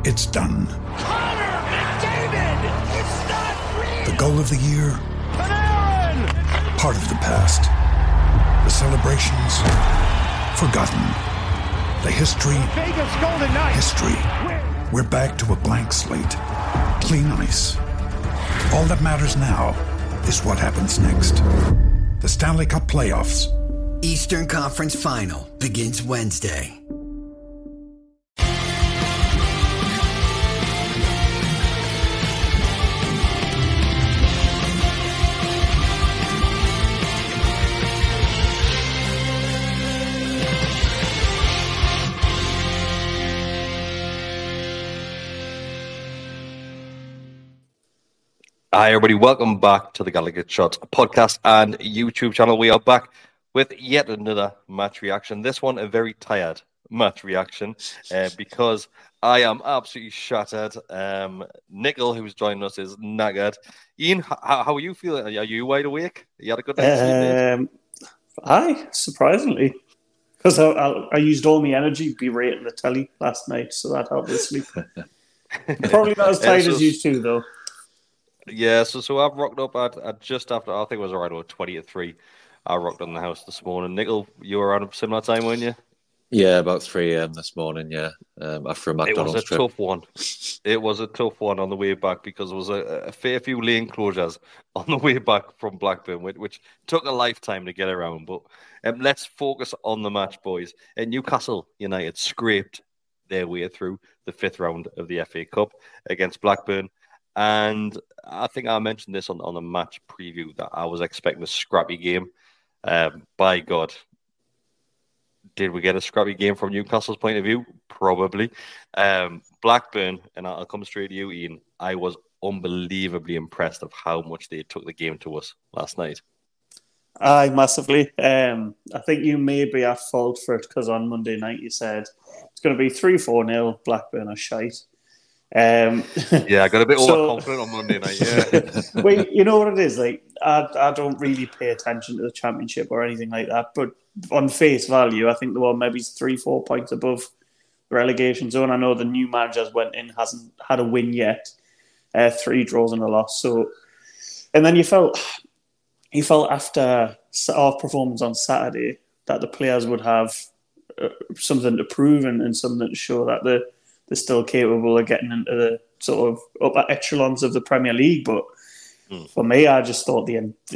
It's done. Connor McDavid! It's not real! The goal of the year? Panarin! Part of the past. The celebrations? Forgotten. The history? Vegas Golden Knights! History. We're back to a blank slate. Clean ice. All that matters now is what happens next. The Stanley Cup Playoffs. Eastern Conference Final begins Wednesday. Hi, everybody. Welcome back to the Gallagher Shots podcast and YouTube channel. We are back with yet another match reaction. This one, a very tired match reaction because I am absolutely shattered. Nickel, who's joining us, is knackered. Ian, how are you feeling? Are you wide awake? You had a good night's sleep, mate? Aye, surprisingly. Because I used all my energy berating the telly last night, so that helped me sleep. Probably not as tight as used to, though. Yeah, so I've rocked up at just after, I think it was around 20 to 3. I rocked on the house this morning. Nickel, you were around a similar time, weren't you? Yeah, about 3 a.m. this morning, yeah, after a McDonald's trip. It was a tough one. It was a tough one on the way back because there was a fair few lane closures on the way back from Blackburn, which took a lifetime to get around. But let's focus on the match, boys. Newcastle United scraped their way through the 5th round of the FA Cup against Blackburn. And I think I mentioned this on the match preview that I was expecting a scrappy game. By God, did we get a scrappy game from Newcastle's point of view? Probably. Blackburn, and I'll come straight to you, Ian, I was unbelievably impressed of how much they took the game to us last night. Aye, massively. I think you may be at fault for it because on Monday night you said it's going to be 3-4-0, Blackburn are shite. Yeah, I got a bit overconfident on Monday night. Yeah. Well, you know what it is. Like, I don't really pay attention to the Championship or anything like that. But on face value, I think they were maybe 3-4 points above the relegation zone. I know the new managers went in, hasn't had a win yet, 3 draws and a loss. So, and then you felt after our performance on Saturday that the players would have something to prove and something to show that they're still capable of getting into the sort of upper echelons of the Premier League. But for me, I just thought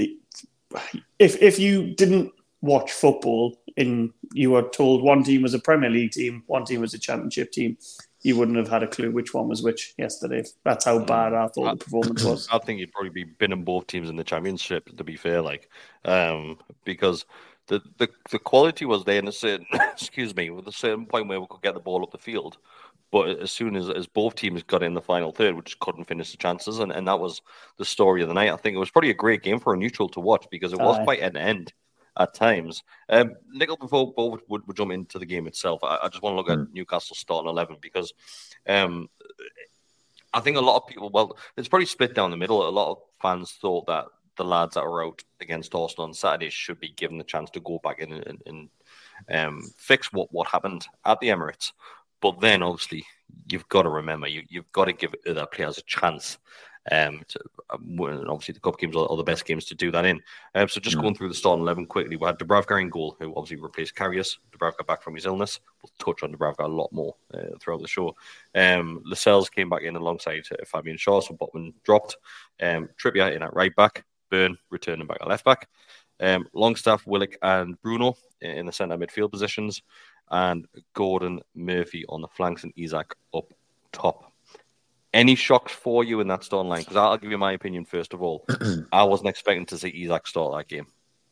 if you didn't watch football and you were told one team was a Premier League team, one team was a Championship team, you wouldn't have had a clue which one was which yesterday. That's how bad I thought the performance was. I think you'd probably be binning both teams in the Championship, to be fair, because the quality was there in a certain, with a certain point where we could get the ball up the field. But as soon as both teams got in the final third, we just couldn't finish the chances. And that was the story of the night. I think it was probably a great game for a neutral to watch because it was quite end-to-end at times. Nickel, before both would jump into the game itself, I just want to look at Newcastle's starting 11 because I think a lot of people, it's probably split down the middle. A lot of fans thought that the lads that were out against Arsenal on Saturday should be given the chance to go back in and fix what happened at the Emirates. But then, obviously, you've got to remember, you've got to give other players a chance. Obviously, the cup games are the best games to do that in. So just going through the starting 11 quickly, we had Dubravka in goal, who obviously replaced Karius. Dubravka back from his illness. We'll touch on Dubravka a lot more throughout the show. Lascelles came back in alongside Fabian Shaw, so Botman dropped. Trippier in at right back. Byrne returning back at left back. Longstaff, Willock and Bruno in the centre midfield positions. And Gordon, Murphy on the flanks and Isak up top. Any shocks for you in that starting line? Because I'll give you my opinion first of all. I wasn't expecting to see Isak start that game.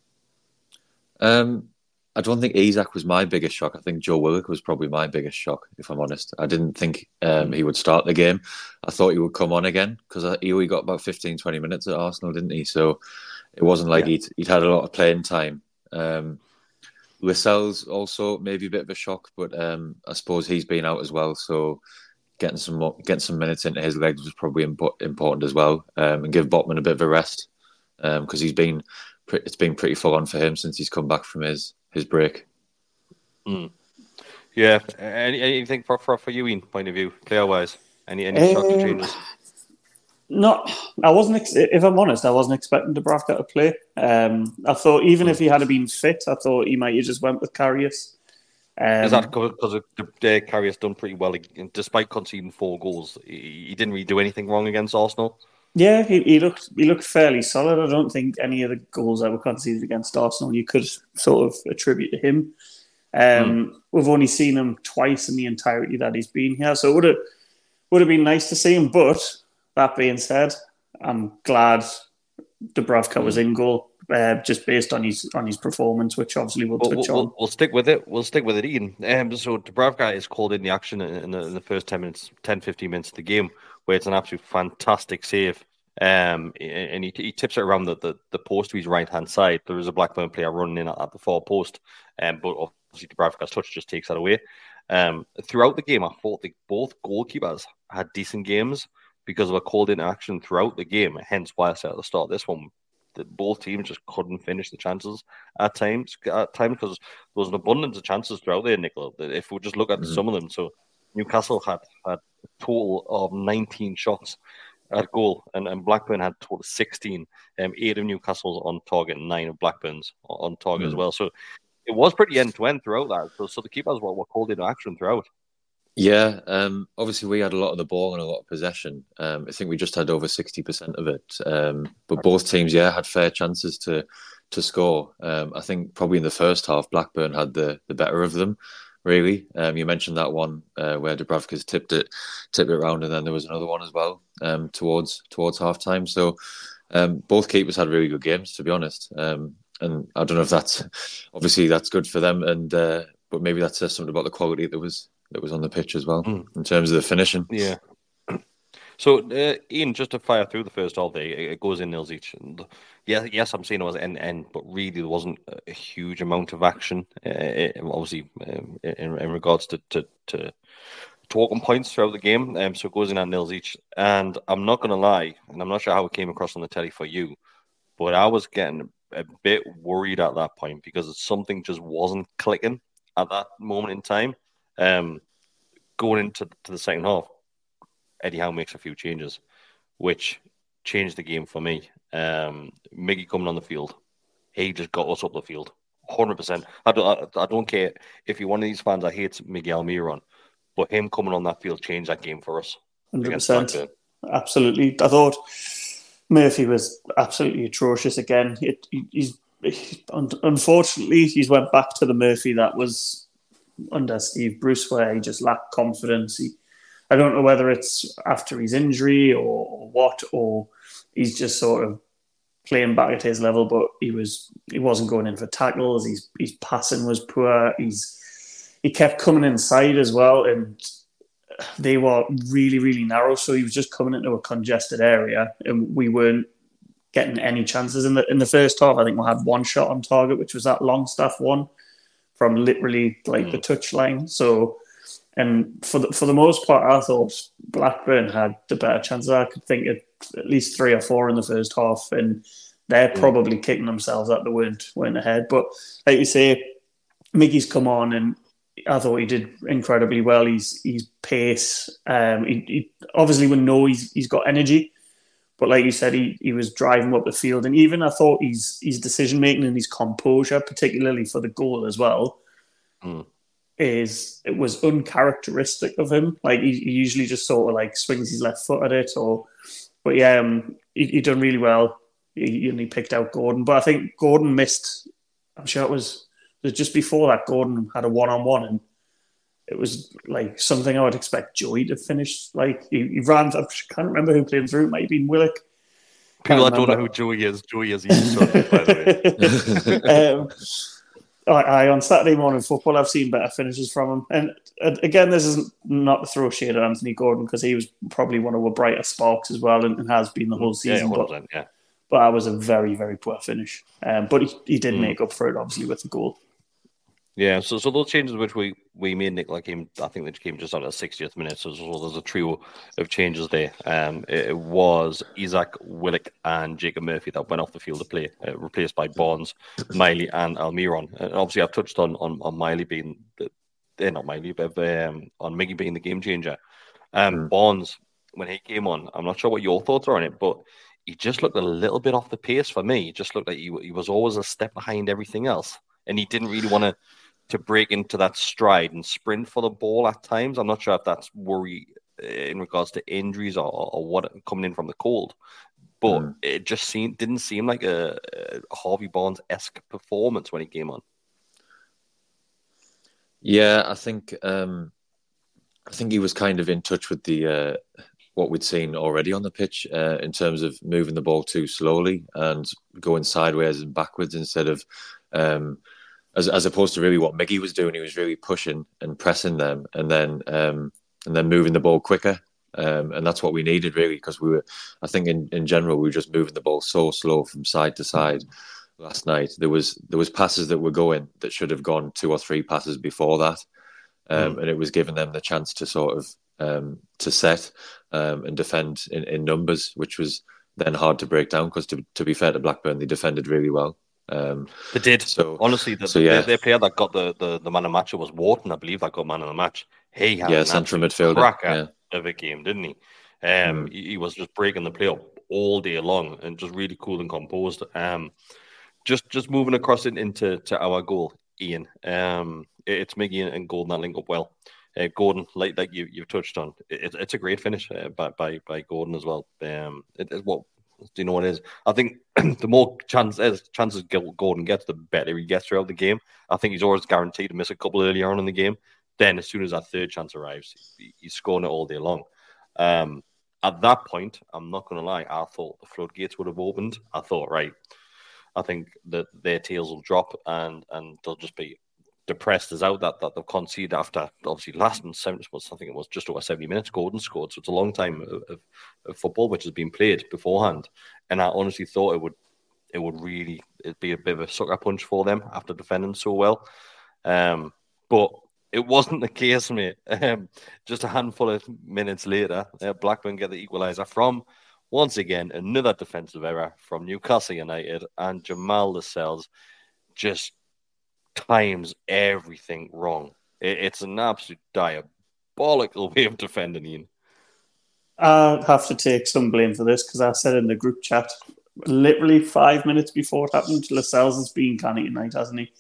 I don't think Isak was my biggest shock. I think Joe Willock was probably my biggest shock, if I'm honest. I didn't think he would start the game. I thought he would come on again because he only got about 15, 20 minutes at Arsenal, didn't he? So it wasn't like he'd had a lot of playing time. Lascelles also maybe a bit of a shock, but I suppose he's been out as well. So getting some minutes into his legs was probably important as well, and give Botman a bit of a rest because it's been pretty full on for him since he's come back from his break. Yeah. Anything for you, Ian, point of view, player wise? Any structure changes? Not, I wasn't. If I'm honest, I wasn't expecting Dubravka to play. I thought even if he had been fit, I thought he might have just went with Karius. Is that because Karius done pretty well, despite conceding 4 goals? He didn't really do anything wrong against Arsenal. Yeah, he looked fairly solid. I don't think any of the goals that were conceded against Arsenal you could sort of attribute to him. We've only seen him twice in the entirety that he's been here, so it would have been nice to see him. But that being said, I'm glad Dubravka was in goal, just based on his performance, which obviously we'll touch on. We'll stick with it. Ian. So Dubravka is called in the action in the first 10-15 minutes of the game, where it's an absolute fantastic save. And he tips it around the post to his right hand side. There is a Blackburn player running in at the far post, but obviously Dubravka's touch just takes that away. Throughout the game, I thought both goalkeepers had decent games because of a called in action throughout the game. Hence why I said at the start of this one that both teams just couldn't finish the chances at times because there was an abundance of chances throughout there, Nicola. If we just look at some of them, so Newcastle had a total of 19 shots at goal, and Blackburn had a total of 16. 8 of Newcastle's on target, and 9 of Blackburn's on target as well. So it was pretty end-to-end throughout that. So the keepers were called into action throughout. Yeah, obviously we had a lot of the ball and a lot of possession. I think we just had over 60% of it. But both teams, had fair chances to score. I think probably in the first half, Blackburn had the better of them, really. You mentioned that one where Dubravka's tipped it around, and then there was another one as well towards half-time. So both keepers had really good games, to be honest. And I don't know if that's good for them, and but maybe that says something about the quality that was on the pitch as well in terms of the finishing. Yeah. So, Ian, just to fire through the first half, it goes in 0 each. And yes, I'm saying it was end, but really there wasn't a huge amount of action. Obviously, in regards to talking points throughout the game. So it goes in at 0 each. And I'm not going to lie, and I'm not sure how it came across on the telly for you, but I was getting a bit worried at that point because something just wasn't clicking at that moment in time. Going into the second half, Eddie Howe makes a few changes, which changed the game for me. Miggy coming on the field, he just got us up the field, 100%. I don't care if you're one of these fans that hates Miguel Almiron, but him coming on that field changed that game for us. 100%. Absolutely. I thought Murphy was absolutely atrocious again. Unfortunately, he's went back to the Murphy that was under Steve Bruce, where he just lacked confidence. I don't know whether it's after his injury or what, or he's just sort of playing back at his level, but he wasn't going in for tackles. His passing was poor. He kept coming inside as well, and they were really, really narrow. So he was just coming into a congested area, and we weren't getting any chances in the first half. I think we had one shot on target, which was that Longstaff one from literally the touchline. So, and for the most part, I thought Blackburn had the better chances. I could think of at least 3 or 4 in the first half, and they're probably kicking themselves that they weren't ahead. But like you say, Miggy's come on, and I thought he did incredibly well. He's pace. He obviously we know he's got energy. But like you said, he was driving up the field. And even I thought his decision-making and his composure, particularly for the goal as well, it was uncharacteristic of him. Like, he usually just sort of swings his left foot at it. But he done really well. He only picked out Gordon. But I think Gordon missed, I'm sure it was just before that, Gordon had a one-on-one, and it was something I would expect Joey to finish. He ran. I can't remember who played through. It might have been Willock. People that don't know who Joey is his son, by the way. On Saturday morning football, I've seen better finishes from him. And again, this is not to throw shade at Anthony Gordon, because he was probably one of our brighter sparks as well, and has been the whole season. But I was a very, very poor finish. But he did make up for it, obviously, with the goal. Yeah, so those changes which we made, Nick, I think they came just out of the 60th minute, so there's a trio of changes there. It was Isaac, Willock and Jacob Murphy that went off the field to play, replaced by Barnes, Miley and Almiron. And obviously I've touched on Miley being, not Miley, but on Miggy being the game changer. Barnes, when he came on, I'm not sure what your thoughts are on it, but he just looked a little bit off the pace for me. He just looked like he was always a step behind everything else, and he didn't really want to break into that stride and sprint for the ball at times. I'm not sure if that's worry in regards to injuries or what coming in from the cold, but it just didn't seem like a Harvey Barnes-esque performance when he came on. Yeah, I think he was kind of in touch with the what we'd seen already on the pitch in terms of moving the ball too slowly and going sideways and backwards instead of as opposed to really what Miggy was doing. He was really pushing and pressing them and then moving the ball quicker. And that's what we needed really, because I think in general, we were just moving the ball so slow from side to side. Last night, there was passes that were going that should have gone 2 or 3 passes before that. And it was giving them the chance to sort of to set and defend in numbers, which was then hard to break down because to be fair to Blackburn, they defended really well. They did. So honestly, their player that got the man of the match was Wharton, I believe, that got man of the match. He had an central midfielder cracker of a game, didn't he? He was just breaking the play up all day long and just really cool and composed. Just moving across into our goal, Ian. It's Miggy and Gordon that link up well. Gordon, like you've touched on, it's a great finish by Gordon as well. What do you know what it is? I think the more chances Gordon gets, the better he gets throughout the game. I think he's always guaranteed to miss a couple earlier on in the game. Then, as soon as that third chance arrives, he's scoring it all day long. At that point, I'm not going to lie, I thought the floodgates would have opened. I thought, right, I think that their tails will drop and they'll just be depressed as out that they've conceded after obviously lasting 70 minutes. I think it was just over 70 minutes. Gordon scored, so it's a long time of football which has been played beforehand. And I honestly thought it'd be a bit of a sucker punch for them after defending so well. But it wasn't the case, mate. Just a handful of minutes later, Blackburn get the equaliser from, once again, another defensive error from Newcastle United, and Jamal Lascelles just times everything wrong. It's an absolute diabolical way of defending, Ian. I have to take some blame for this because I said in the group chat, literally 5 minutes before it happened, Lascelles has been canny tonight, hasn't he?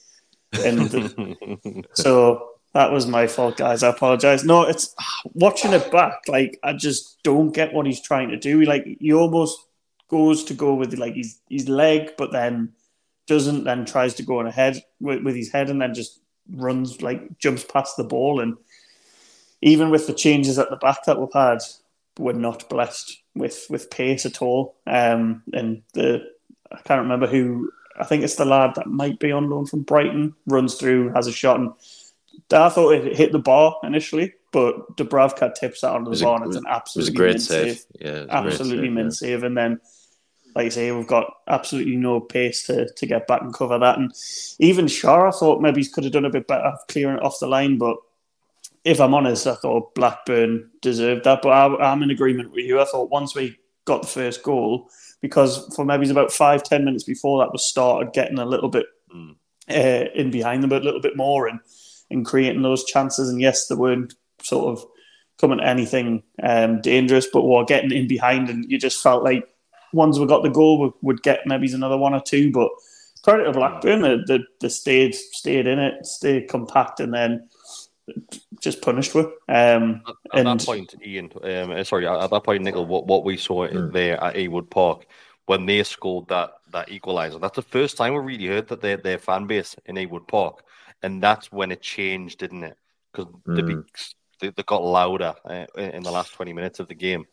And so that was my fault, guys. I apologise. No, it's watching it back. Like, I just don't get what he's trying to do. He almost goes to go with his leg, but then doesn't. Then tries to go on ahead with his head, and then just runs jumps past the ball. And even with the changes at the back that we've had, we're not blessed with pace at all. And I can't remember who. I think it's the lad that might be on loan from Brighton. Runs through, has a shot, and I thought it hit the bar initially, but Dubravka tips that onto the bar, and it's an absolutely great save. Yeah, absolutely mint save. And then, like I say, we've got absolutely no pace to get back and cover that. And even Shaw, I thought maybe he could have done a bit better clearing it off the line. But if I'm honest, I thought Blackburn deserved that. But I'm in agreement with you. I thought once we got the first goal, because for maybe about 5-10 minutes before that was started getting a little bit in behind them, but a little bit more and creating those chances. And yes, they weren't sort of coming to anything dangerous, but we're getting in behind, and you just felt like once we got the goal, we would get maybe another 1 or 2. But credit to Blackburn, they stayed in it, stayed compact, and then just punished with. At that point, Ian, at that point, Nickel, what we saw there at Ewood Park when they scored that equaliser, that's the first time we really heard that their fan base in Ewood Park. And that's when it changed, didn't it? Because they got louder in the last 20 minutes of the game.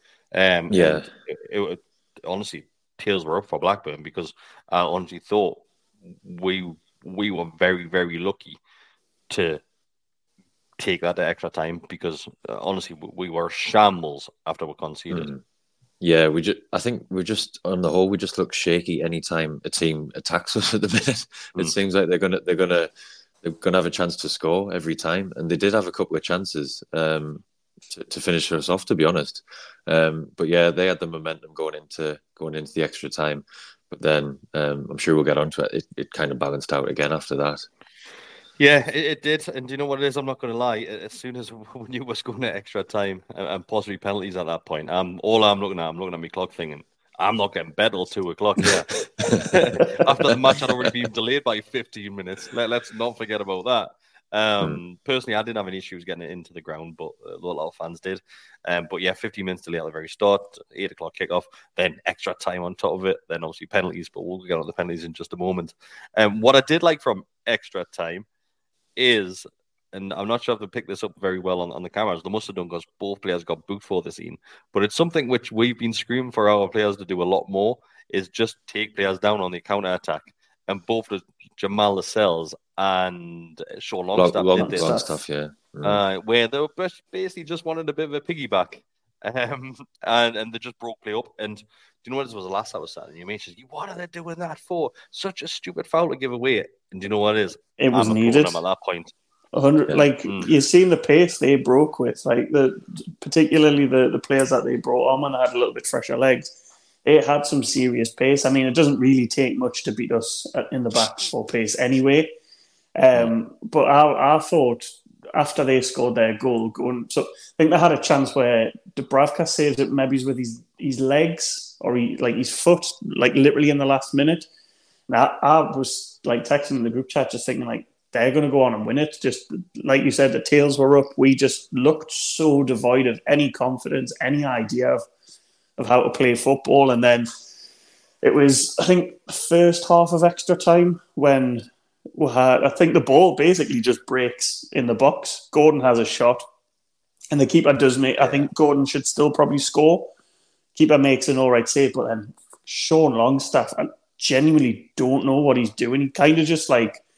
It honestly, tears were up for Blackburn, because I honestly thought we were very, very lucky to take that extra time, because honestly, we were shambles after we conceded. Yeah, I think we just on the whole, we just look shaky anytime a team attacks us at the minute. It seems like they're gonna have a chance to score every time, and they did have a couple of chances to finish us off, to be honest. But yeah, they had the momentum going into the extra time. But then I'm sure we'll get onto it. It kind of balanced out again after that. Yeah, it did. And do you know what it is? I'm not going to lie. As soon as we knew was going to extra time and possibly penalties at that point, I'm looking at my clock thinking, I'm not getting bed till 2:00. Yeah. After the match had already been delayed by 15 minutes. Let's not forget about that. Personally, I didn't have any issues getting it into the ground, but a lot of fans did. But yeah, 15 minutes delay at the very start, 8:00 kickoff, then extra time on top of it, then obviously penalties, but we'll get on the penalties in just a moment. What I did like from extra time is, and I'm not sure if they picked this up very well on the cameras, they must have done because both players got booked for the scene, but it's something which we've been screaming for our players to do a lot more, is just take players down on the counter-attack. And both Jamal Lascelles and Sean Longstaff did this. Longstaff, yeah. Where they were basically just wanted a bit of a piggyback. And they just broke play up. And do you know what? This was the last I was saying. Your mate says, what are they doing that for? Such a stupid foul to give away. And do you know what it is? It was needed. Them at that point. 100, you've seen the pace they broke with, particularly the players that they brought on and had a little bit fresher legs. It had some serious pace. I mean, it doesn't really take much to beat us in the back for pace anyway. But I thought after they scored their goal, so I think they had a chance where Dubravka saved it maybe with his legs or his foot, literally in the last minute. Now I was texting in the group chat, just thinking they're going to go on and win it. Just like you said, the tails were up. We just looked so devoid of any confidence, any idea of how to play football. And then it was, I think, the first half of extra time when I think the ball basically just breaks in the box. Gordon has a shot and the keeper does make, I think Gordon should still probably score. Keeper makes an all right save, but then Sean Longstaff, I genuinely don't know what he's doing. He kind of just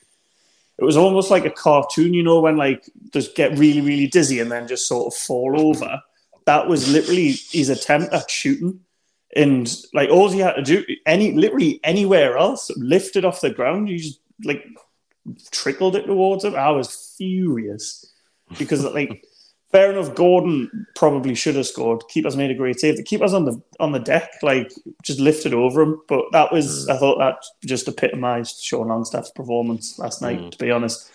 it was almost like a cartoon, when just get really, really dizzy and then just sort of fall over. That was literally his attempt at shooting. And all he had to do, literally anywhere else, lifted off the ground, he just trickled it towards him. I was furious because fair enough, Gordon probably should have scored. Keeper's made a great save. The keeper's on the deck, just lifted over him. But that was, I thought that just epitomised Sean Longstaff's performance last night, to be honest.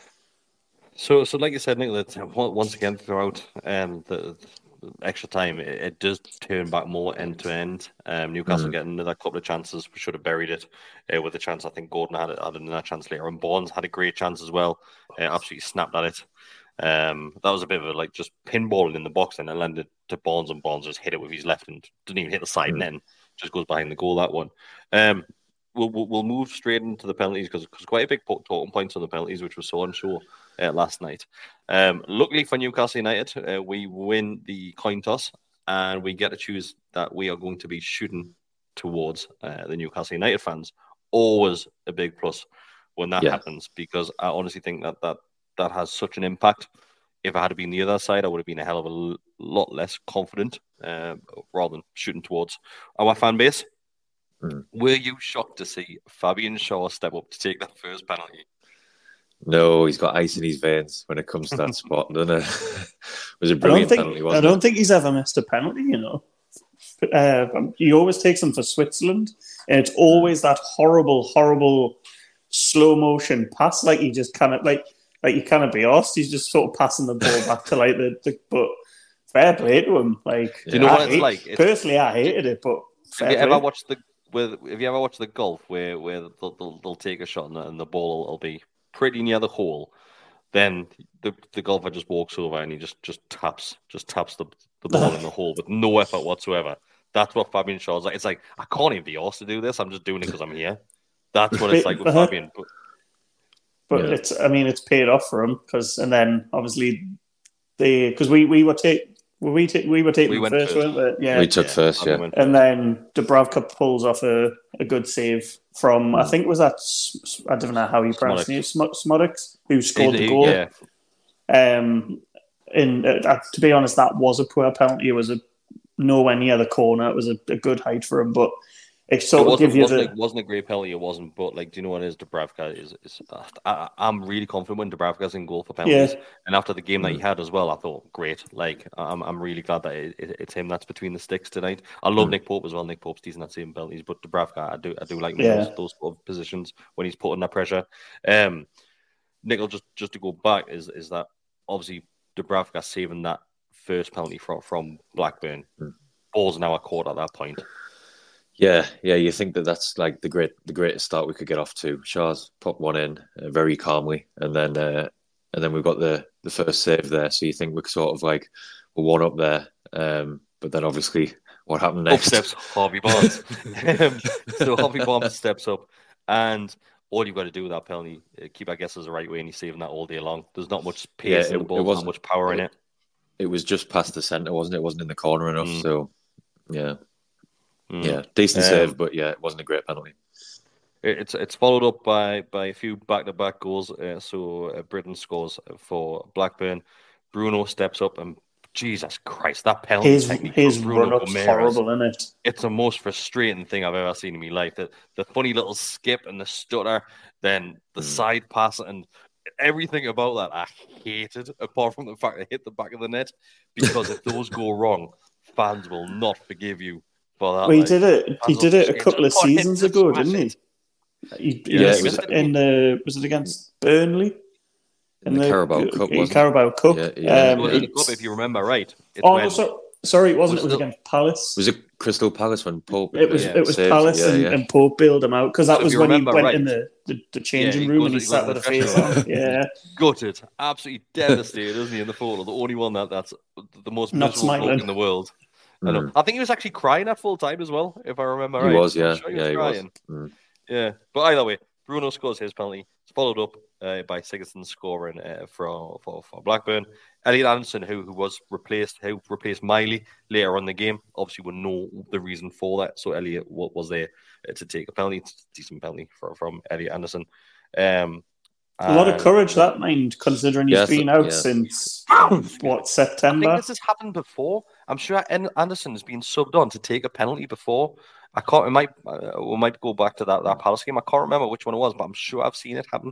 So like you said, Nick, that once again throughout the extra time, it does turn back more end to end. Newcastle getting another couple of chances. We should have buried it with a chance. I think Gordon had another chance later, and Barnes had a great chance as well. Absolutely snapped at it. That was a bit of a just pinballing in the box, and it landed to Barnes, and Barnes just hit it with his left and didn't even hit the side net. Just goes behind the goal. That one. We'll move straight into the penalties because quite a big talking points on the penalties, which was so unsure last night. Luckily for Newcastle United, we win the coin toss and we get to choose that we are going to be shooting towards the Newcastle United fans. Always a big plus when that happens, because I honestly think that has such an impact. If I had been the other side, I would have been a hell of a lot less confident rather than shooting towards our fan base. Were you shocked to see Fabian Schär step up to take that first penalty? No, he's got ice in his veins when it comes to that spot, doesn't it? It was a brilliant penalty, wasn't it? I don't think he's ever missed a penalty, He always takes them for Switzerland, and it's always that horrible slow motion pass. He just kind of you cannot be asked. He's just sort of passing the ball back to the but fair play to him. Do you know what it's like? Personally, I hated it, but have you ever watched the golf where they'll take a shot and the ball will be pretty near the hole, then the golfer just walks over and he just taps the ball in the hole with no effort whatsoever. That's what Fabian Schär's like. It's like, I can't even be asked to do this. I'm just doing it because I'm here. That's what it's like with Fabian. But it's paid off for him and then obviously because we were taking first, weren't we? Yeah, we took first, yeah. And then Dubravka pulls off a good save from, I think was that, I don't know how you pronounce it, Smodics, who scored the goal. Yeah. To be honest, that was a poor penalty. It was nowhere near the corner. It was a good height for him, but it wasn't a great penalty. It wasn't, but do you know what it is? Dubravka is. I'm really confident when Dubravka's in goal for penalties, and after the game that he had as well, I thought great. I'm really glad that it's him that's between the sticks tonight. I love Nick Pope as well. Nick Pope's decent at saving penalties, but Dubravka, I do like those sort of positions when he's putting that pressure. Nickel, just to go back, is that obviously Dubravka saving that first penalty from Blackburn. Ball's now a court at that point. Yeah. You think that's like the greatest start we could get off to. Shah's popped one in very calmly, and then we've got the first save there. So you think we're sort of like we're one up there, but then obviously what happened next? Up steps Harvey Barnes. So Harvey Barnes steps up, and all you've got to do with that penalty, keep our guesses the right way, and he's saving that all day long. There's not much pace in the ball, not much power in it. It was just past the centre, wasn't it? It wasn't in the corner enough. So, yeah. Yeah, decent save, but yeah, it wasn't a great penalty. It's followed up by a few back-to-back goals. So Britain scores for Blackburn. Bruno steps up, and Jesus Christ, that penalty technique his from Bruno run-up's Gomes, horrible, isn't it? It's the most frustrating thing I've ever seen in my life. The funny little skip and the stutter, then the side pass, and everything about that I hated, apart from the fact that it hit the back of the net, because if those go wrong, fans will not forgive you for that. Well, he did it a couple of seasons ago, didn't he? Was it against Burnley? In the Carabao Cup, wasn't it? Carabao Cup. Yeah. If you remember right. Sorry, it wasn't. It was against Palace. Was it Crystal Palace when Pope? It was Palace and Pope bailed him out, because that was when he went in the changing room and he sat with a face on. Yeah, gutted, absolutely devastated, isn't he? In the photo, the only one that's the most miserable bloke in the world. I think he was actually crying at full time as well, if I remember right. He was, yeah. Sure he was. Yeah, but either way, Bruno scores his penalty. It's followed up by Sigurdsson scoring for Blackburn. Elliot Anderson, who replaced Miley later on in the game, obviously would know the reason for that. So Elliot was there to take a penalty. It's a decent penalty from Elliot Anderson. A lot of courage, that mind, considering he's been out since September. I think this has happened before. I'm sure Anderson has been subbed on to take a penalty before. I can't. We might go back to that Palace game. I can't remember which one it was, but I'm sure I've seen it happen.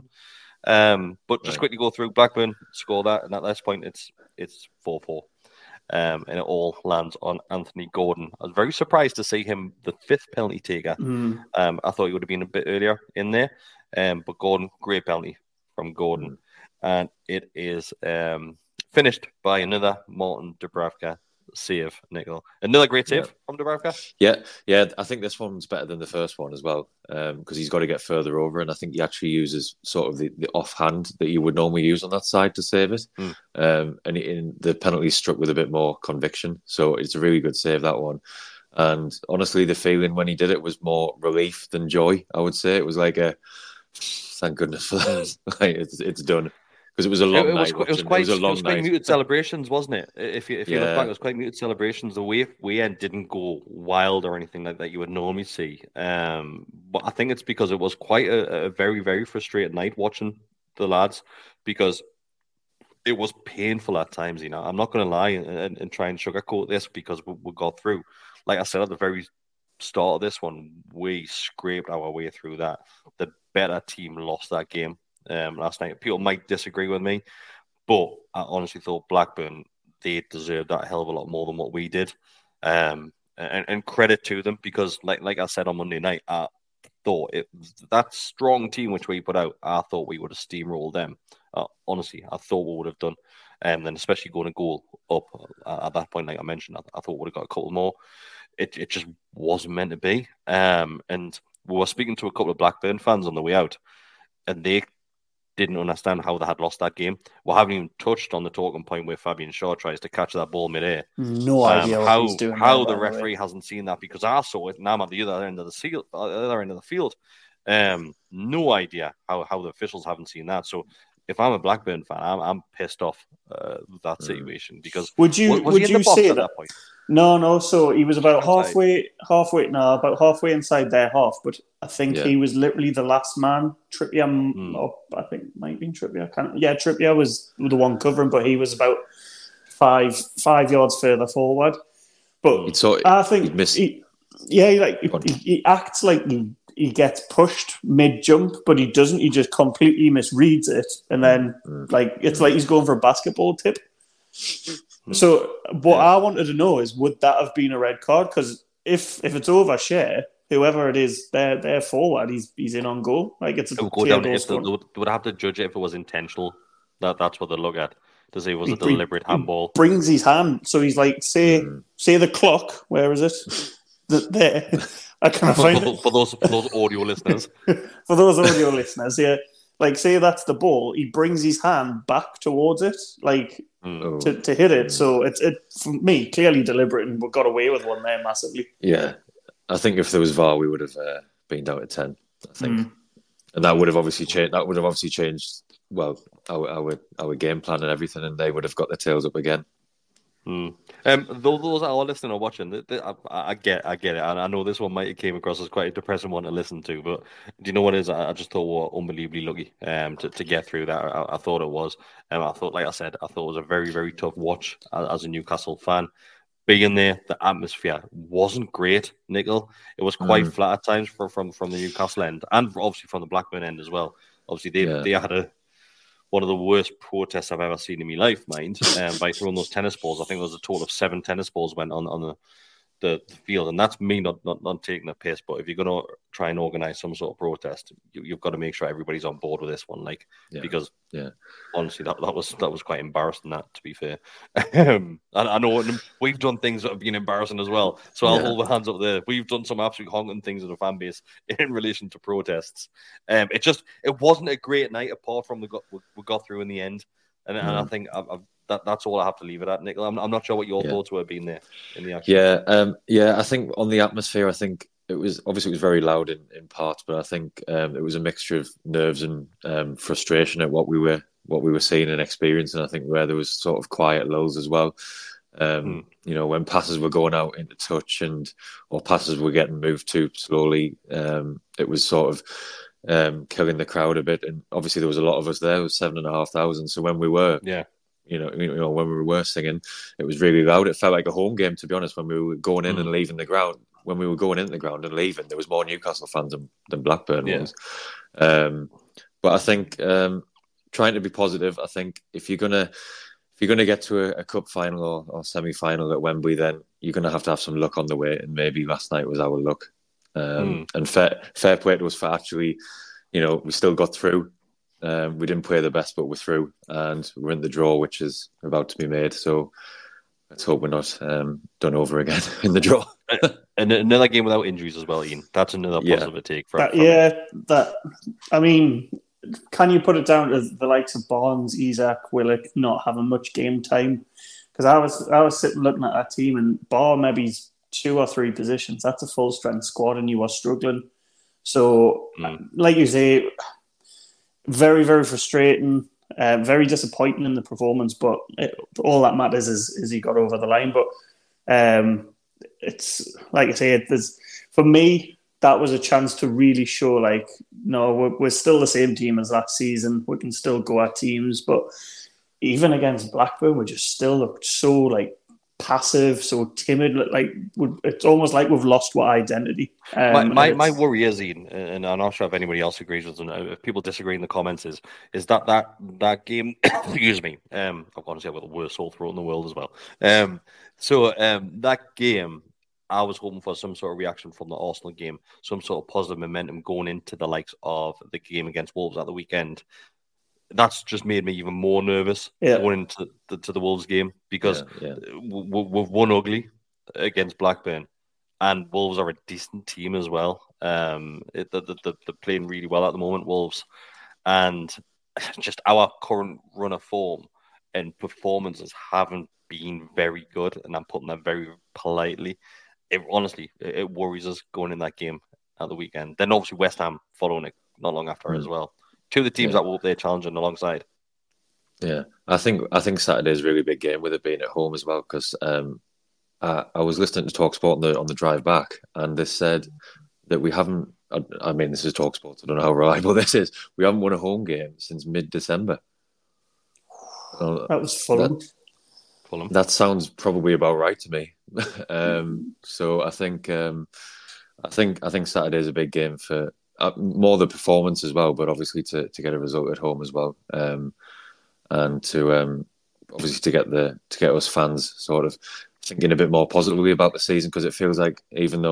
But just quickly go through. Blackburn score that, and at this point it's 4-4. And it all lands on Anthony Gordon. I was very surprised to see him the fifth penalty taker. I thought he would have been a bit earlier in there. But Gordon, great penalty from Gordon. And it is finished by another Martin Dubravka save, Nickel. Another great save from Dubravka. Yeah. I think this one's better than the first one as well, because he's got to get further over, and I think he actually uses sort of the offhand that you would normally use on that side to save it. And the penalty struck with a bit more conviction, so it's a really good save, that one. And honestly, the feeling when he did it was more relief than joy. I would say it was like a thank goodness for that. Like, it's done. Because it was a long night. It was quite muted celebrations, wasn't it? If you look back, it was quite muted celebrations. The way end didn't go wild or anything like that you would normally see. But I think it's because it was quite a very, very frustrated night watching the lads, because it was painful at times. You know, I'm not going to lie and try and sugarcoat this, because we got through. Like I said at the very start of this one, we scraped our way through that. The better team lost that game last night. People might disagree with me, but I honestly thought Blackburn, they deserved that a hell of a lot more than what we did. And credit to them, because like I said on Monday night, I thought that strong team which we put out, I thought we would have steamrolled them. Honestly, I thought we would have done. And then especially going a goal up at that point, like I mentioned, I thought we would have got a couple more. It just wasn't meant to be. And we were speaking to a couple of Blackburn fans on the way out, and they didn't understand how they had lost that game. We haven't even touched on the talking point where Fabian Shaw tries to catch that ball midair. No idea what he's doing. How the referee hasn't seen that, because I saw it and I'm at the other end of the field. No idea how the officials haven't seen that. So if I'm a Blackburn fan, I'm pissed off that situation, because would you say that point? No. So he was about halfway inside their half, but I think he was literally the last man. Trippier, I think might have been Trippier. Trippier was the one covering, but he was about five yards further forward. But I think he acts like he gets pushed mid jump, but he doesn't. He just completely misreads it, and then it's like he's going for a basketball tip. So what I wanted to know is, would that have been a red card? Because if it's over share, whoever it is, their forward, he's in on goal. Like it's a It would go clear down. goal If they scoring. would have to judge it if it was intentional. That's what they look at to say was He a deliberate handball. brings his hand, so he's like, say the clock. Where is it? There. I can't find it. For those audio listeners. For those audio listeners, yeah. Like, say that's the ball, he brings his hand back towards it, like to hit it. So it's for me clearly deliberate, and we got away with one there massively. Yeah, I think if there was VAR, we would have been down to 10. I think, and that would have obviously changed. That would have obviously changed. Well, our game plan and everything, and they would have got their tails up again. Those that are listening or watching, I get it, and I know this one might have came across as quite a depressing one to listen to, but do you know what it is? I just thought we were unbelievably lucky to get through that. I thought it was. I thought, like I said, I thought it was a very, very tough watch as a Newcastle fan. Being there, the atmosphere wasn't great, Nickel. It was quite flat at times from the Newcastle end, and obviously from the Blackburn end as well. Obviously, they had one of the worst protests I've ever seen in my life, mind, by throwing those tennis balls. I think there was a total of 7 tennis balls went on the field, and that's me not taking the piss. But if you're going to try and organise some sort of protest, you've got to make sure everybody's on board with this one, because honestly, that was quite embarrassing. That, to be fair, I know we've done things that have been embarrassing as well. So I'll hold my hands up there. We've done some absolute honking things in the fan base in relation to protests. It wasn't a great night apart from we got through in the end, and I think that's all I have to leave it at, Nick. I'm not sure what your thoughts were being there in the action. I think on the atmosphere, I think it was very loud in parts, but I think it was a mixture of nerves and frustration at what we were seeing and experiencing. I think where there was sort of quiet lulls as well. You know, when passes were going out into touch or passes were getting moved too slowly, it was sort of killing the crowd a bit. And obviously there was a lot of us there. It was 7,500. So when we were when we were singing, it was really loud. It felt like a home game, to be honest, when we were going in and leaving the ground. When we were going into the ground and leaving, there was more Newcastle fans than Blackburn was. But I think trying to be positive, I think if you're gonna get to a cup final or semi-final at Wembley, then you're gonna have to have some luck on the way, and maybe last night was our luck. And fair play to us for actually, you know, we still got through. We didn't play the best, but we're through, and we're in the draw, which is about to be made. So let's hope we're not done over again in the draw. And another game without injuries as well, Ian. That's another positive take from I mean, can you put it down to the likes of Barnes, Isak, Willock not having much game time? Because I was sitting looking at that team, and bar maybe 2 or 3 positions, that's a full strength squad, and you are struggling. So, like you say, very, very frustrating, very disappointing in the performance, but all that matters is he got over the line. But it's like I say, for me, that was a chance to really show, like, no, we're still the same team as last season. We can still go at teams, but even against Blackburn, we just still looked so like passive, so timid. Like it's almost like we've lost our identity. My worry is, Ian, and I'm not sure if anybody else agrees with them. If people disagree in the comments, is that game? Excuse me. I've got to say I've got the worst sore throat in the world as well. That game, I was hoping for some sort of reaction from the Arsenal game, some sort of positive momentum going into the likes of the game against Wolves at the weekend. That's just made me even more nervous going into the Wolves game, because we've won ugly against Blackburn, and Wolves are a decent team as well. They're playing really well at the moment, Wolves, and just our current run of form and performances haven't been very good, and I'm putting that very politely. It worries us going in that game at the weekend. Then obviously West Ham following it not long after as well. 2 of the teams that will be challenging alongside. Yeah, I think Saturday is a really big game with it being at home as well, because I was listening to TalkSport on the drive back, and they said that we haven't. I mean, this is TalkSport. I don't know how reliable this is. We haven't won a home game since mid-December. That was Fulham. That sounds probably about right to me. So I think Saturday is a big game for. More the performance as well, but obviously to get a result at home as well, and to obviously to get us fans sort of thinking a bit more positively about the season, because it feels like even though we're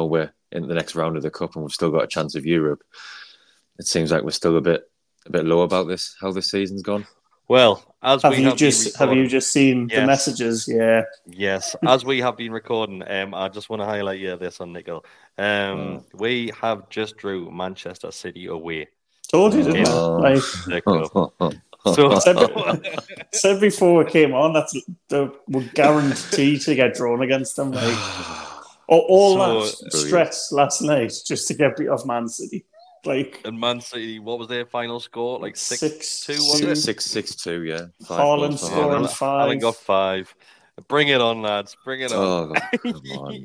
into the next round of the cup, and we've still got a chance of Europe. It seems like we're still a bit low about this. How this season's gone. Well, have you just seen the messages? Yeah. Yes, as we have been recording, I just want to highlight this on Nickel. We have just drew Manchester City away. Told you, didn't I? So said before we came on that we're guaranteed to get drawn against them. That stress last night just to get beat off Man City. And Man City, what was their final score? 6-2, was it? 6-2, yeah. Haaland scoring 5. Haaland got 5. Bring it on, lads. Bring it on. Come on.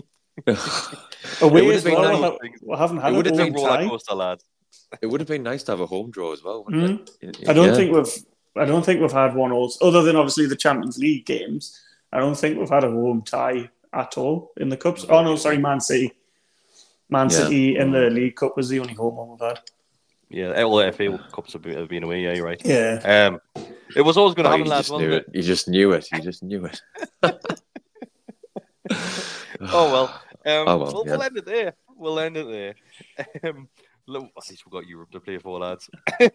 Away as well. We haven't had a home tie. Lads. It would have been nice to have a home draw as well, wouldn't it? I don't think we've had one also, other than obviously the Champions League games. I don't think we've had a home tie at all in the cups. Oh no, sorry, Man City. Man City in the League Cup was the only home one we've had. Yeah, all the FA Cups have been away. Yeah, you're right. Yeah. It was always going to happen, lads, wasn't it? You just knew it. Oh well. We'll end it there. At least we've got Europe to play for, lads.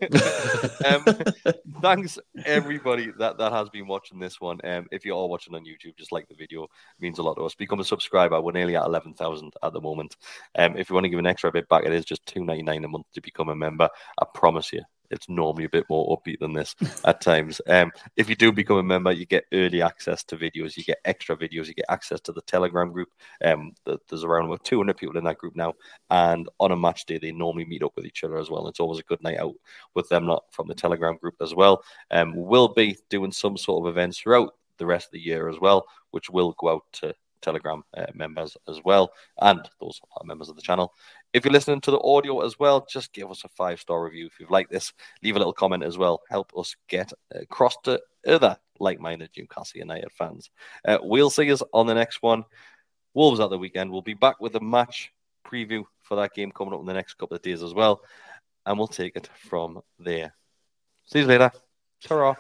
Thanks, everybody that has been watching this one. If you are watching on YouTube, just like the video. It means a lot to us. Become a subscriber. We're nearly at 11,000 at the moment. If you want to give an extra bit back, it is just $2.99 a month to become a member. I promise you, it's normally a bit more upbeat than this at times. If you do become a member, you get early access to videos, you get extra videos, you get access to the Telegram group. There's around about 200 people in that group now, and on a match day, they normally meet up with each other as well. It's always a good night out with them lot from the Telegram group as well. We'll be doing some sort of events throughout the rest of the year as well, which will go out to Telegram members as well, and those are members of the channel. If you're listening to the audio as well, just give us a 5-star review if you've liked this. Leave a little comment as well. Help us get across to other like-minded Newcastle United fans. We'll see us on the next one. Wolves at the weekend. We'll be back with a match preview for that game coming up in the next couple of days as well, and we'll take it from there. See you later. Ta-ra.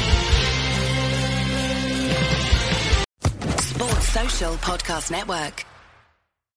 Social Podcast Network.